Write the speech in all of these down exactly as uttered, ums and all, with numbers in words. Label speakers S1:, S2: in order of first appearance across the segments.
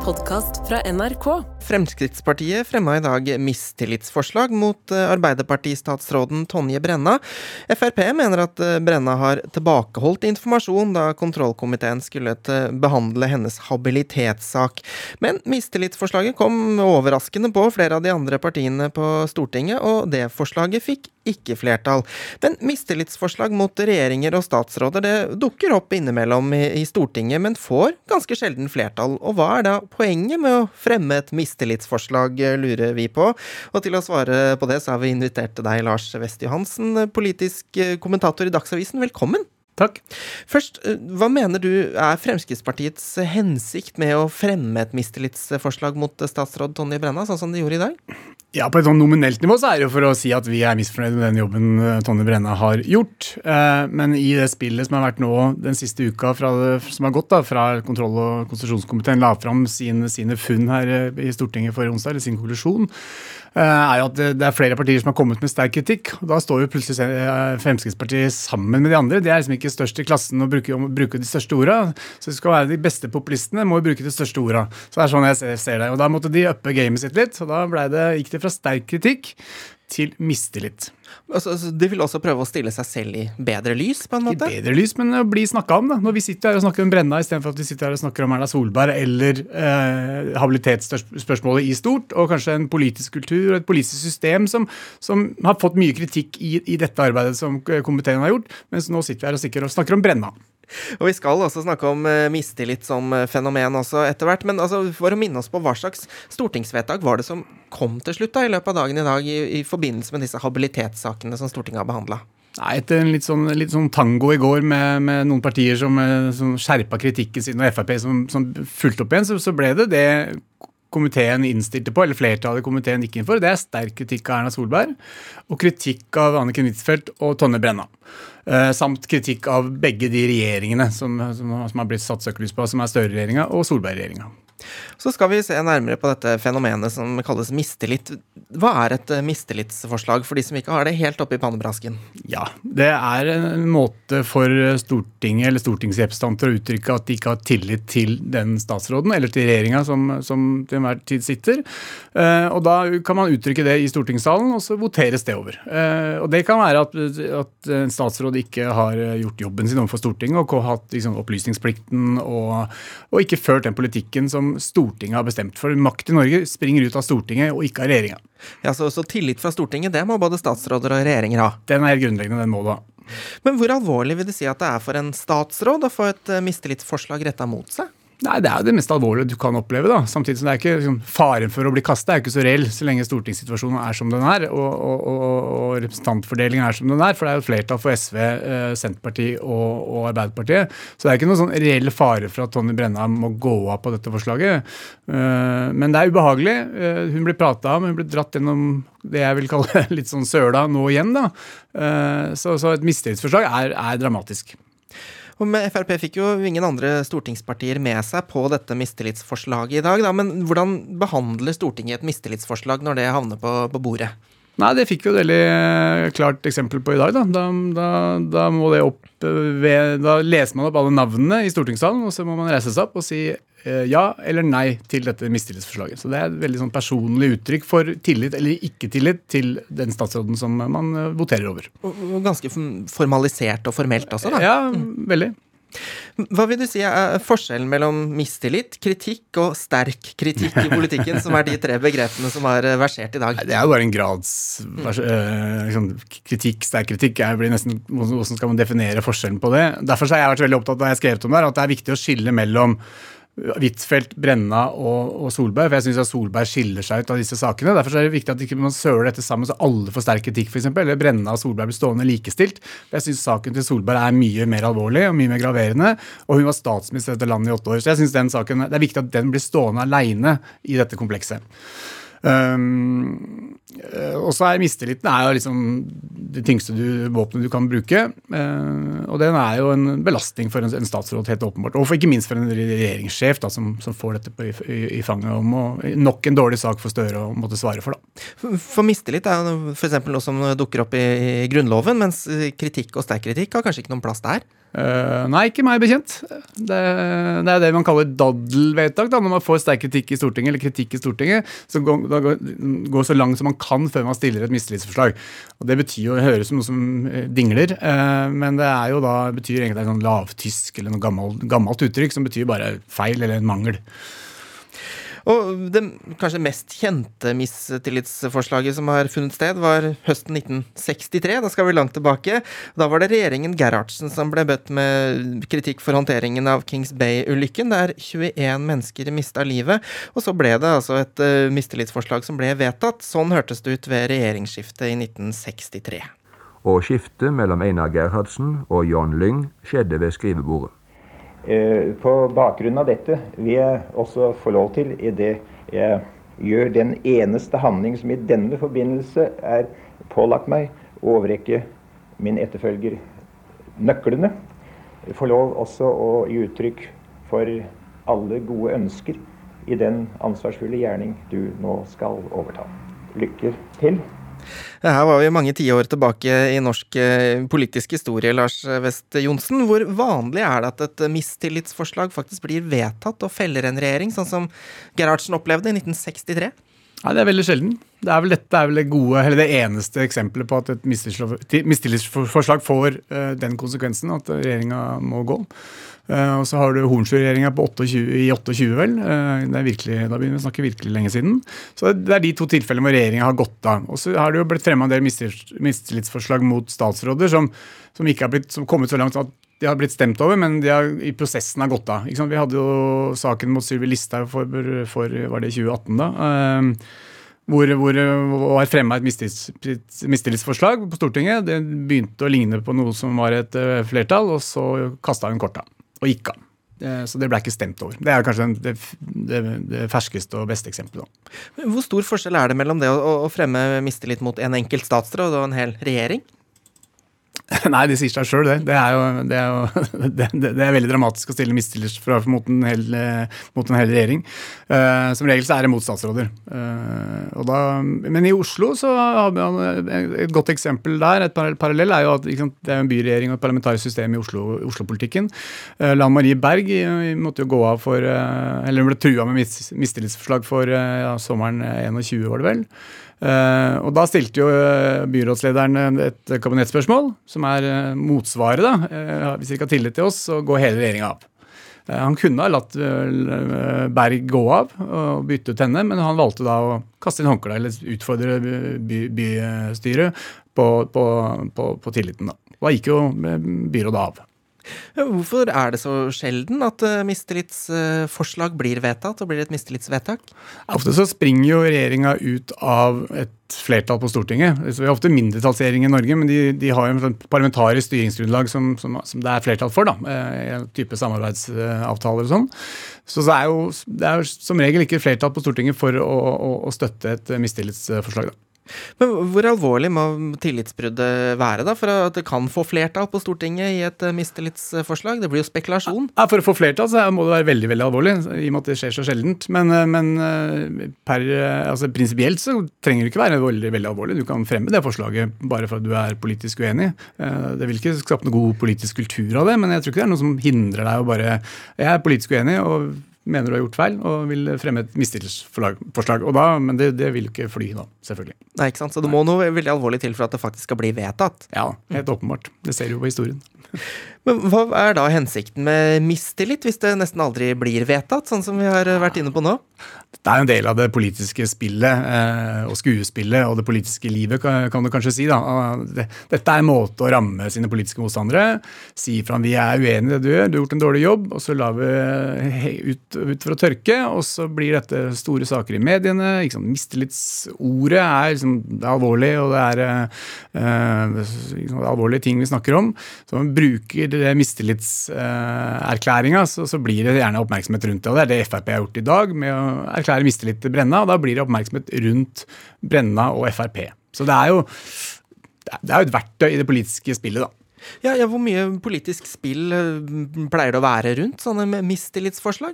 S1: podcast fra N R K.
S2: Fremskrittspartiet fremma i dag mistillitsforslag mot Arbeiderpartistatsråden Tonje Brenna. F R P mener at Brenna har tilbakeholdt informasjon da kontrollkomiteen skulle behandle hennes habilitetssak. Men mistillitsforslaget kom overraskende på flere av de andre partiene på Stortinget, og det forslaget fikk ikke flertall. Men mistillitsforslag mot regjeringer og statsråder det dukker opp innimellom i, i Stortinget, men får ganske sjelden flertall. Og hva er da poenget med å fremme et mistillitsforslag, lurer vi på? Og til å svare på det så har vi invitert deg, Lars West Johansen, politisk kommentator i Dagsavisen. Velkommen!
S3: Takk.
S2: Først, hva mener du er Fremskrittspartiets hensikt med å fremme et mistillitsforslag mot statsråd Tonje Brenna, sånn som de gjorde i dag?
S3: Ja, på et sånn nominelt nivå så er det jo for å si at vi er misfornøyde med den jobben Tonje Brenna har gjort. Men i det spillet som har vært nå den siste uka fra det, som har gått da, fra kontroll- og konstitusjonskomiteen la fram sine, sine funn her i Stortinget forrige onsdag, eller sin konklusjon, er jo at det er flere partier som har kommet med sterk kritikk, og da står jo plutselig Fremskrittspartiet sammen med de andre. Det er liksom ikke størst i klassen å bruke, å bruke de største ordene, så det skal være de beste populistene må jo bruke de største ordene. Så det er sånn jeg ser, ser det, og da måtte de uppe gamet sitt litt, og da ble det, gikk det fra sterk kritikk til mistillit.
S2: Altså, de vil også prøve å stille seg selv i bedre lys, på en måte?
S3: I bedre lys, men å bli snakket om da. Når vi sitter her og snakker om Brenna, i stedet for at vi sitter her og snakker om Erna Solberg, eller eh, habilitetsspørsmålet i stort, og kanskje en politisk kultur og et politisk system som, som har fått mye kritikk i, i dette arbeidet som komiteen har gjort, mens nå sitter vi her og, sikker og snakker om Brenna.
S2: Og vi skal også snakke om uh, mistillit som uh, fenomen også etter hvert, men altså, for å minne oss på hva slags stortingsvedtak var det som kom til slutt da, i løpet av dagen i dag i, i forbindelse med disse habilitetssakene som Stortinget har behandlet?
S3: Nei, etter en litt sånn, litt sånn tango i går med, med noen partier som, som skjerpet kritikken sin, og F R P som, som fulgte opp igjen, så, så ble det det komiteen innstilte på, eller flertallet i komiteen gikk inn for, det er sterk kritikk av Erna Solberg, og kritikk av Anniken Huitfeldt og Tonje Brenna. Uh, samt kritikk av begge de regjeringene som, som, som har blitt satt søkelys på, som er Støre-regjeringa og Solberg-regjeringa.
S2: Så skal vi se nærmere på dette fenomenet som kalles mistillit. Hva er et mistillitsforslag for de som ikke har det helt oppe i pannebrasken?
S3: Ja, det er en måte for Stortinget eller stortingsrepresentanter å uttrykke at de ikke har tillit til den statsråden eller til regjeringa som, som til enhver tid sitter. Uh, og da kan man uttrykke det i stortingssalen, og så voteres det over. Uh, og det kan være at, at en statsråd ikke har gjort jobben sin overfor Stortinget og hatt liksom, opplysningsplikten og, og ikke ført den politikken som Stortinget har bestemt. For makt i Norge springer ut av Stortinget og ikke av regjeringa.
S2: Ja, så, så tillit fra Stortinget, det må både statsråder og regjeringer ha?
S3: Den er helt grunnleggende, den må du ha.
S2: Men hvor alvorlig vil det si at det er for en statsråd å få et mistillitsforslag rettet mot seg?
S3: Nei, det er jo det mest alvorlige du kan oppleve da. Samtidig som det er ikke liksom, faren for å bli kastet er ikke så reell så lenge stortingssituasjonen er som den er, og, og, og, og representantfordelingen er som den er, for det er jo flertall for S V, eh, Senterpartiet og, og Arbeiderpartiet. Så det er ikke noen sånn reell fare for at Tonje Brenna må gå av på dette forslaget. Uh, men det er ubehagelig. Uh, hun blir pratet om, hun blir dratt gjennom det jeg vil kalle litt sånn søla nå igjen da. Uh, så, så et mistillitsforslag er, er dramatisk.
S2: Og med F R P fikk jo ingen andre stortingspartier med seg på dette mistillitsforslaget i dag, da. Men hvordan behandler Stortinget et mistillitsforslag når det havner på, på bordet?
S3: Nei, det fikk vi jo et veldig klart eksempel på i dag. Da, da, da, da må det opp ved, da leser man opp alle navnene i stortingssalen, og så må man reise seg opp og si eh, ja eller nei til dette mistillitsforslaget. Så det er et veldig sånn personlig uttrykk for tillit eller ikke tillit til den statsråden som man voterer over.
S2: Og ganske formalisert og formelt også, da.
S3: Ja, veldig.
S2: Hva vil du si er forskjellen mellom mistillit, kritikk og sterk kritikk i politikken, som er de tre begrepene som har versert i dag?
S3: Det er jo bare en grads øh, liksom, kritikk, sterk kritikk. Jeg blir nesten, hvordan skal man definere forskjellen på det? Derfor har jeg vært veldig opptatt av, jeg skrevet om det, at det er viktig å skille mellom Huitfeldt, Brenna og, og Solberg, for jeg synes at Solberg skiller seg ut av disse sakene. Derfor er det viktig at ikke man søler dette sammen så alle får sterk kritikk, for eksempel, eller Brenna og Solberg blir stående likestilt. Jeg synes saken til Solberg er mye mer alvorlig og mye mer graverende, og hun var statsminister i dette landet i åtte år, så jeg synes den saken, det er viktig at den blir stående alene i dette komplekset. Um, og så er mistilliten er jo liksom det tyngste du, våpenet du kan bruke, uh, og den er jo en belastning for en, en statsråd helt åpenbart, og for, ikke minst for en regjeringssjef da, som, som får dette på, i, i fanget om å, nok en dårlig sak for Støre å måtte svare for da.
S2: For, for mistillit er for eksempel noe som dukker opp i, i Grunnloven, mens kritikk og sterk kritikk har kanskje ikke noen plass der?
S3: Uh, nei, ikke meg bekjent. Det, det er det man kaller daddelvedtak, da, når man får sterk kritikk i Stortinget, eller kritikk i Stortinget, så går, da går, går så langt som man kan før man stiller et mistillitsforslag. Og det betyr jo, det høres som noe som dingler, uh, men det er jo da, betyr egentlig en sånn lavtysk, eller noe gammelt, gammelt uttrykk, som betyr bare feil eller en mangel.
S2: Og det kanskje mest kjente mistillitsforslaget som har funnet sted var høsten nitten sekstitre, da skal vi langt tilbake. Da var det regjeringen Gerhardsen som ble bøtt med kritikk for håndteringen av Kings Bay-ulykken, der tjueen mennesker mistet livet, og så ble det altså et uh, mistillitsforslag som ble vedtatt. Sånn hørtes det ut ved regjeringsskiftet i nitten sekstitre.
S1: Og skiftet mellom Einar Gerhardsen og John Lyng skjedde ved skrivebordet.
S4: På bakgrunn av dette vil jeg også få lov til, i det jeg gjør den eneste handling som i denne forbindelse er pålagt meg, å overrekke min etterfølger nøklene. Jeg får lov også å gi uttrykk for alle gode ønsker i den ansvarsfulle gjerning du nå skal overta. Lykke til!
S2: Her var vi mange tiår tilbake i norsk politisk historie, Lars West Johnsen. Hvor vanlig er det at et mistillitsforslag faktisk blir vedtatt og feller en regjering, sånn som Gerhardsen opplevde i nitten sekstitre?
S3: Ja, det er veldig sjelden. Det er vel dette er vel det gode, eller det eneste eksempelet på at et mistillitsforslag får uh, den konsekvensen at regjeringen må gå. Uh, og så har du Hornsrud-regjeringen på tjueåtte, i tjueåtte vel. Uh, det er virkelig, da begynner vi å snakke virkelig lenge siden. Så det er de to tilfellene hvor regjeringen har gått av. Og så har det jo blitt fremmet en del mistillitsforslag mot statsråder som, som ikke har blitt, som kommet så langt at de har blitt stemt over, men de har, i prosessen har gått av. Ikke sant? Vi hadde jo saken mot Sylvi Listhaug for, for, var det tjue atten da? Uh, Hvor, hvor var fremmet et mistillitsforslag på Stortinget. Det begynte å ligne på noe som var et flertall, og så kastet hun korta og gikk av. Så det ble ikke stemt over. Det er kanskje det, det, det ferskeste og beste eksempelet.
S2: Hvor stor forskjell er det mellom det å, å fremme mistillit mot en enkelt statsråd og en hel regjering?
S3: Nei, det sier seg selv det. Det er jo, det er jo det, det, det er veldig dramatisk å stille mistillit mot en hel, mot en hel regjering. Uh, som regel så er det mot statsråder. Uh, og da, men i Oslo så har vi et godt eksempel der. Et parallell er jo at sant, det er en byregjering og et parlamentarisk system i Oslo, Oslo-politikken. Uh, Lan Marie Berg måtte jo gå av for, uh, eller hun ble truet med mis, mistillitsforslag for uh, ja, sommeren tjueen var det vel. Uh, og da stilte jo uh, byrådslederen et kabinettspørsmål, som er uh, motsvaret da. Uh, hvis dere ikke har tillit til oss, så går hele regjeringen av. Uh, han kunne ha latt uh, Berg gå av og bytte ut henne, men han valgte da å kaste inn håndkle eller utfordre by, bystyret på, på, på, på tilliten da. Da gikk jo byrådet av.
S2: Hvorfor er det så sjelden at mistillitsforslag blir vedtatt og blir et mistillitsvedtak?
S3: Ofte så springer jo regjeringen ut av et flertall på Stortinget. Så vi har ofte mindretallsregjering i Norge, men de, de har jo en parlamentarisk styringsgrunnlag som, som, som det er flertall for, da, en type samarbeidsavtaler og sånn. Så det er jo det er som regel ikke flertall på Stortinget for å, å, å støtte et mistillitsforslag da.
S2: Men hvor alvorlig må tillitsbruddet være da, for at det kan få flertall på Stortinget i et mistillitsforslag? Det blir jo spekulasjon.
S3: Ja, for å få flertall så må det være veldig, veldig alvorlig, i og med at det skjer så sjeldent. Men, men per, altså, prinsipielt så trenger det ikke være veldig, veldig alvorlig. Du kan fremme det forslaget bare for at du er politisk uenig. Det vil ikke skape noe god politisk kultur av det, men jeg tror ikke det er noe som hindrer deg å bare, jeg er politisk uenig, og mener du har gjort feil, og vil fremme et mistillitsforslag. Og da, men det, det vil jo ikke fly da, selvfølgelig.
S2: Nei, ikke sant? Så det må noe veldig alvorlig til for at det faktisk skal bli vedtatt.
S3: Ja, helt åpenbart. Det ser du jo på historien.
S2: Men hva er da hensikten med mistillit, hvis det nesten aldri blir vedtatt, sånn som vi har vært inne på nå?
S3: Det er jo en del av det politiske spillet, eh, og skuespillet, og det politiske livet, kan, kan du kanskje si da. Dette er en måte å ramme sine politiske motstandere, si fra om vi er uenige i det du gjør, du har gjort en dårlig jobb, og så lar vi ut, ut for å tørke, og så blir dette store saker i mediene, ikke sant? Mistillitsordet er, liksom, det er alvorlig, og det er eh, liksom, alvorlige ting vi snakker om, så man bruker det mistillitserklæringa, så, så blir det gjerne oppmerksomhet rundt det, og det er det F R P har gjort i dag, med å erklære mistillit til Brenna, og da blir det oppmerksomhet rundt Brenna og F R P. Så det er jo, det er jo et verktøy i det politiske spillet da.
S2: Ja, ja, hvor mye politisk spill pleier det å være rundt sånne mistillitsforslag?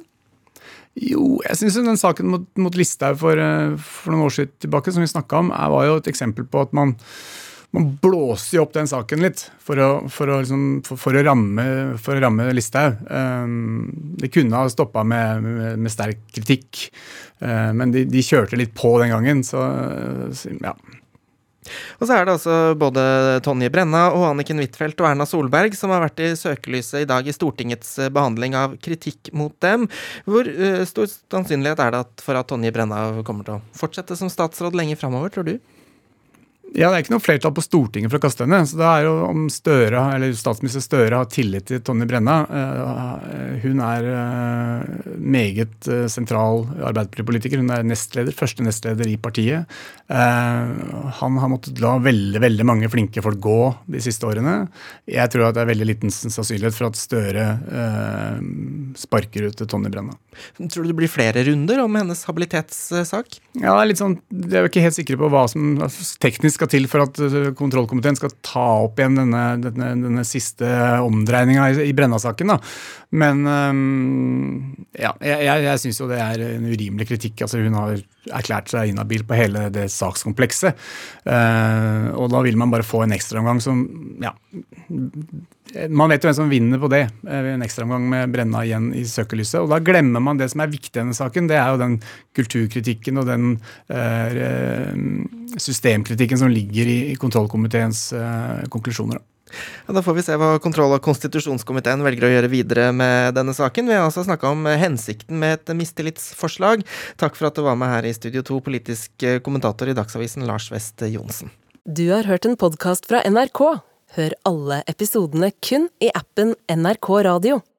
S3: Jo, jeg synes den saken mot, mot Listhaug for, for noen år siden tilbake, som vi snakket om, var jo et eksempel på at man man blåser jo opp den saken litt for å, for å, liksom, for, for å ramme, for å ramme Listhaug. Um, det kunne ha stoppet med, med, med sterk kritikk, uh, men de, de kjørte litt på den gangen, så, så ja.
S2: Og så er det altså både Tonje Brenna og Anniken Huitfeldt og Erna Solberg som har vært i søkelyset i dag i Stortingets behandling av kritikk mot dem. Hvor uh, stor sannsynlighet er det at for at Tonje Brenna kommer til å fortsette som statsråd lenge fremover, tror du?
S3: Ja, det er ikke noe flertall på Stortinget for å kaste henne, så det er jo om Støre, eller statsminister Støre har tillit til Tonje Brenna. Hun er meget sentral arbeiderpartipolitiker, hun er nestleder, første nestleder i partiet. Han har måttet la veldig, veldig mange flinke folk gå de siste årene. Jeg tror at det er veldig liten sannsynlighet for at Støre sparker ut til Tonje Brenna.
S2: Tror du det blir flere runder om hennes habilitetssak?
S3: Ja, det er litt sånn, jeg er jo ikke helt sikker på hva som teknisk skal til for at kontrollkomiteen skal ta opp igjen denne, denne, denne siste omdreininga i, i Brenna-saken. Da. Men um, ja, jeg, jeg, jeg synes jo det er en urimelig kritikk. Altså, hun har erklært seg inhabil på hele det sakskomplekset. Uh, og da vil man bare få en ekstraomgang som, ja, man vet jo hvem som vinner på det. En ekstraomgang med Brenna igjen i søkelyset. Og da glemmer man det som er viktig i denne saken. Det er jo den kulturkritikken og den uh, systemkritikken som ligger i, i kontrollkomiteens uh, konklusjoner.
S2: Ja, da får vi se hva kontroll- og konstitusjonskomiteen velger å gjøre videre med denne saken. Vi har altså snakket om hensikten med et mistillitsforslag. Takk for at du var med her i Studio to, politisk kommentator i Dagsavisen, Lars West Johnsen.
S5: Du har hørt en podcast fra N R K. Hør alle episodene kun i appen N R K Radio.